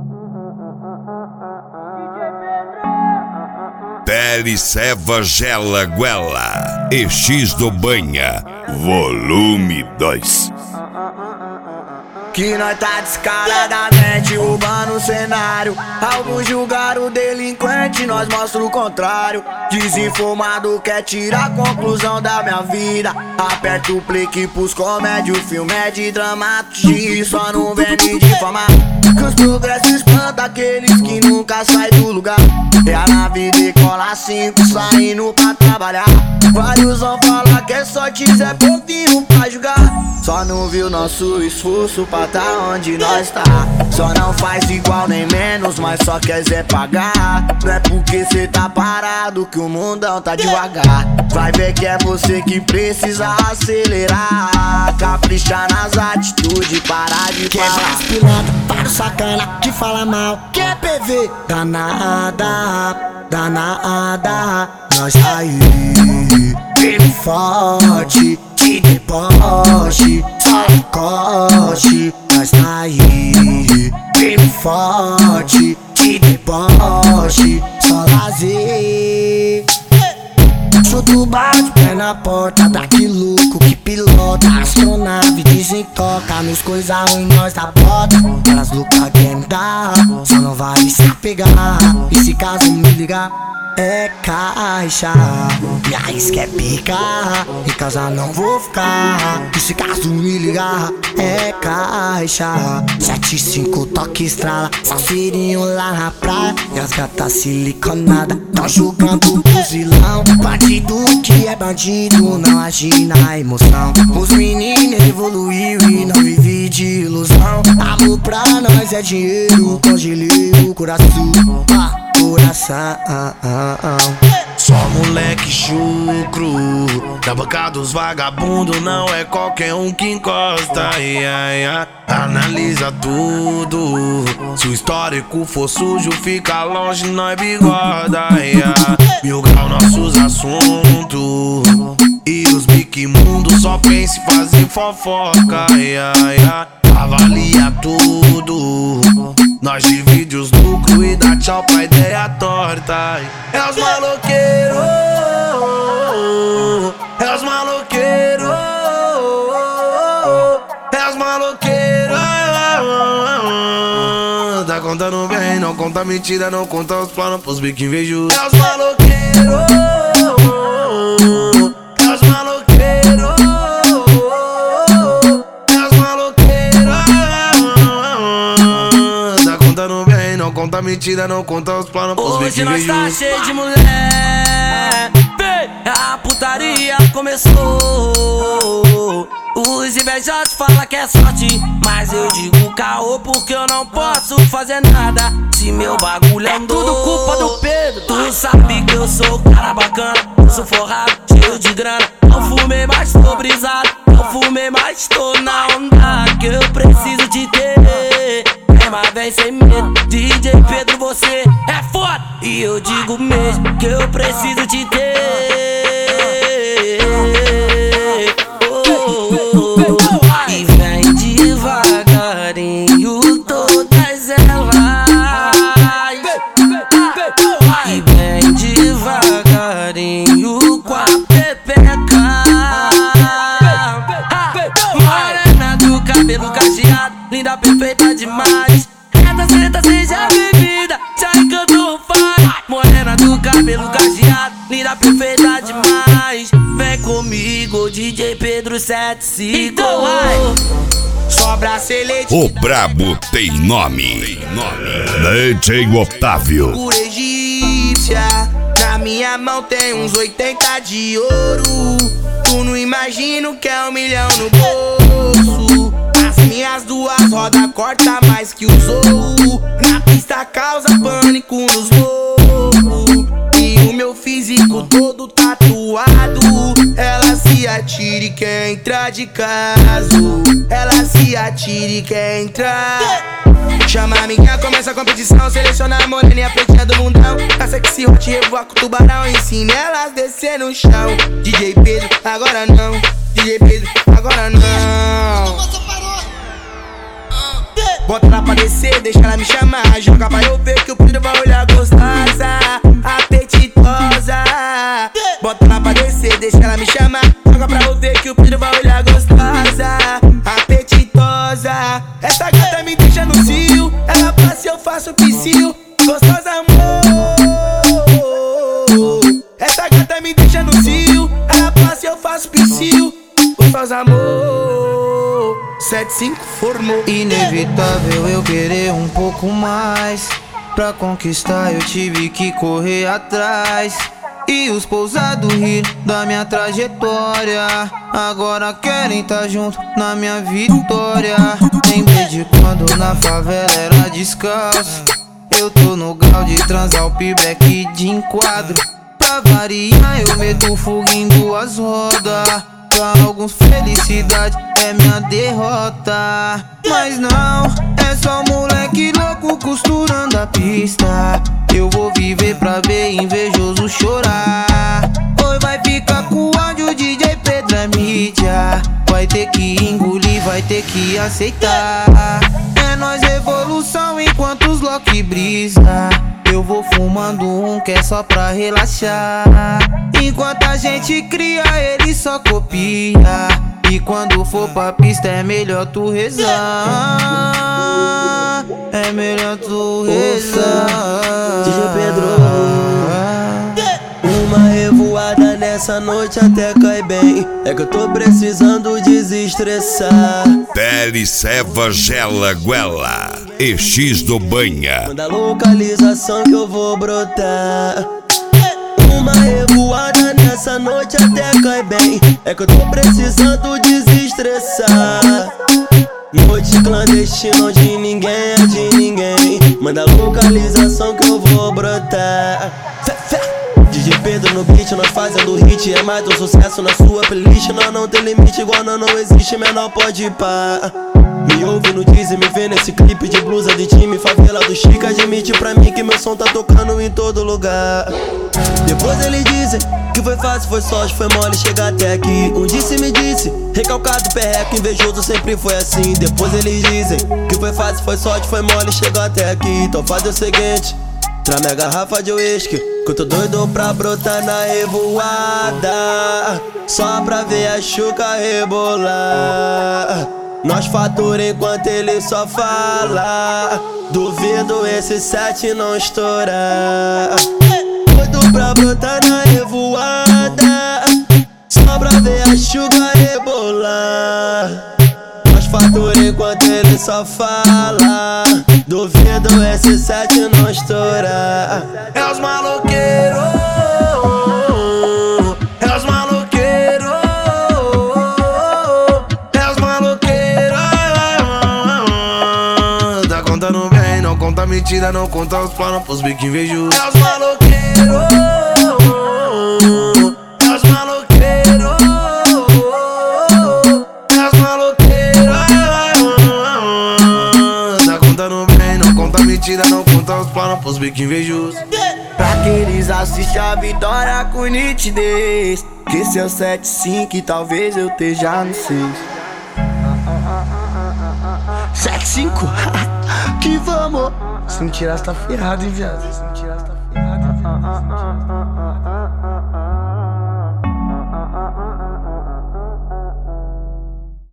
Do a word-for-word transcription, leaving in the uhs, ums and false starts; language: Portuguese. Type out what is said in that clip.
Pele, Ceva, Gela, Guela e X do Banha, volume dois. Que nós tá descaradamente roubando o cenário. Alguns julgaram o delinquente, nós mostra o contrário. Desinformado quer tirar a conclusão da minha vida. Aperta o play que pros comédia, o filme é de dramaturgia. Só não vem me difamar, que os progressos espantam aqueles que nunca saem do lugar. É a nave decola cinco saindo pra trabalhar. Vários vão falar que é sorte, é pouquinho pra julgar. Só não viu nosso esforço pra tá onde nós tá. Só não faz igual nem menos, mas só quiser pagar. Não é porque cê tá parado que o mundão tá devagar. Vai ver que é você que precisa acelerar. Caprichar nas atitudes, parar de falar. Quebra as pilotas para o sacana que fala mal. Que é P V danada, danada. Nós tá aí, firme forte, te deboche, só encoste. Nós tá aí, firme forte, te deboche, só lazer. Chuto bate, pé na porta daquele louco que pilota astronave, desentoca nos coisa ruim, nós da bota. Elas loucas querem me dar, só não vai se apegar. E se caso me ligar, é caixa, minha isca é pica, em casa não vou ficar. E se caso me ligar, é caixa. Sete cinco toque estrala, salseirinho lá na praia. E as gatas siliconadas tão jogando fuzilão. Bandido que é bandido não age na emoção. Os meninos evoluiu e não vive de ilusão. Amor pra nós é dinheiro, congelei o coração. Ah. Coração. Só moleque chucro, da banca dos vagabundos, não é qualquer um que encosta. Ia, ia. Analisa tudo, se o histórico for sujo, fica longe, nós bigoda. Ia. Mil grau nossos assuntos, e os bique mundo só pensa em fazer fofoca. Ia, ia. Avalia tudo, nós divide os lucros e dá tchau pra ideia torta. É os maloqueiros, é os maloqueiros, é os maloqueiros. Tá contando bem, não conta mentira, não conta os planos pros bico invejosos. É os maloqueiros, é os maloqueiros. Conta mentira, não conta os planos pros bichos. Hoje nós tá cheio de mulher, a putaria começou. Os invejosos falam que é sorte, mas eu digo caô porque eu não posso fazer nada. Se meu bagulho é tudo culpa do Pedro. Tu sabe que eu sou cara bacana, eu sou forrado, cheio de grana. Não fumei, mas tô brisado. Não fumei, mas tô na onda. Que eu preciso te ter, mas vem sem medo. D J Pedro, você é foda, e eu digo mesmo que eu preciso te ter. Oh, oh, oh. E vem devagarinho todas elas. E vem devagarinho com a pepeca. Morena do cabelo cacheado, linda, perfeita demais. Essa senta seja bebida, já encantou faz. Morena do cabelo cacheado, linda, perfeita demais. Vem comigo, D J Pedro sete cinco. Então vai. Sobra seletivo. O brabo tem nome, tem nome. D J Otávio. Cura egípcia, na minha mão tem uns oitenta de ouro. Tu não imagina o que é um milhão no bolso. As minhas duas rodas corta mais que os outros. Na pista causa pânico nos loucos. E o meu físico todo tatuado. Ela se atira e quer entrar de caso. Ela se atira e quer entrar. Chama a amiga, começa a competição. Seleciona a morena e a pretinha do mundão. A sexy hot revoa com o tubarão. Ensina elas descer no chão. D J Pedro, agora não. D J Pedro, agora não. Bota ela pra descer, deixa ela me chamar. Joga pra eu ver que o Pedro vai olhar gostosa, apetitosa. Bota ela pra descer, deixa ela me chamar. Joga pra eu ver que o Pedro vai olhar gostosa, apetitosa. Essa gata me deixa no cio, ela passa e eu faço piscio. Gostosa, amor. Essa gata me deixa no cio, ela passa e eu faço piscio. Gostosa, amor. Sete cinco formou. Inevitável eu querer um pouco mais. Pra conquistar eu tive que correr atrás. E os pousados rir da minha trajetória. Agora querem tá junto na minha vitória. Lembrei de quando na favela era descalço. Eu tô no grau de transar o pibreque de enquadro. Pra variar eu meto fogo em duas rodas. Pra alguns felicidade é minha derrota. Mas não, é só moleque louco costurando a pista. Eu vou viver pra ver invejoso chorar. Oi, vai ficar com ódio, D J Pedro é mídia. Vai ter que engolir, vai ter que aceitar. É nós evolução enquanto os Loki brisa. Eu vou fumando um que é só pra relaxar. Enquanto a gente cria, ele só copia. E quando for pra pista é melhor tu rezar. É melhor tu rezar. D J Pedro, uma revoada nessa noite até cai bem. É que eu tô precisando desestressar. Pele, ceva, gela, guela e X do banha. Manda a localização que eu vou brotar. Uma revoada nessa noite até cai bem. É que eu tô precisando desestressar. Noite clandestina onde ninguém é de ninguém. Manda a localização que eu vou brotar. D J Pedro no beat, nós fazendo hit. É mais um sucesso na sua playlist. Nós não tem limite, igual não, não existe, menor pode ir pá. Me ouve no Diz e me vê nesse clipe de blusa de time. Favela do Chica, admite pra mim que meu som tá tocando em todo lugar. Depois eles dizem que foi fácil, foi sorte, foi mole chegar até aqui. Um disse me disse, recalcado, perreco, invejoso sempre foi assim. Depois eles dizem que foi fácil, foi sorte, foi mole chegar até aqui. Então faz o seguinte, traz minha garrafa de uísque, que eu tô doido pra brotar na revoada. Só pra ver a Xuca rebolar. Nós fatura enquanto ele só fala. Duvido esse sete não estourar. Doido pra brotar na revoada. Só pra ver a Xuca rebolar. Nós fatura enquanto ele só fala. Duvido esse sete não estourar. É os maloqueiros, é os maloqueiros, é os maloqueiros. Tá contando bem, não conta mentira, não conta os planos pros bico invejosos. É os maloqueiros, é os maloqueiros, é os maloqueiros. Tá contando bem, não conta mentira, não conta os planos pros bico invejosos. Pra que eles assistem a vitória com nitidez, que esse é o sete cinco e talvez eu esteja no seis. Sete cinco? Que vamos! Se não tirar, você tá ferrado, hein, viado? Se não tirar, você tá ferrado, hein, viado?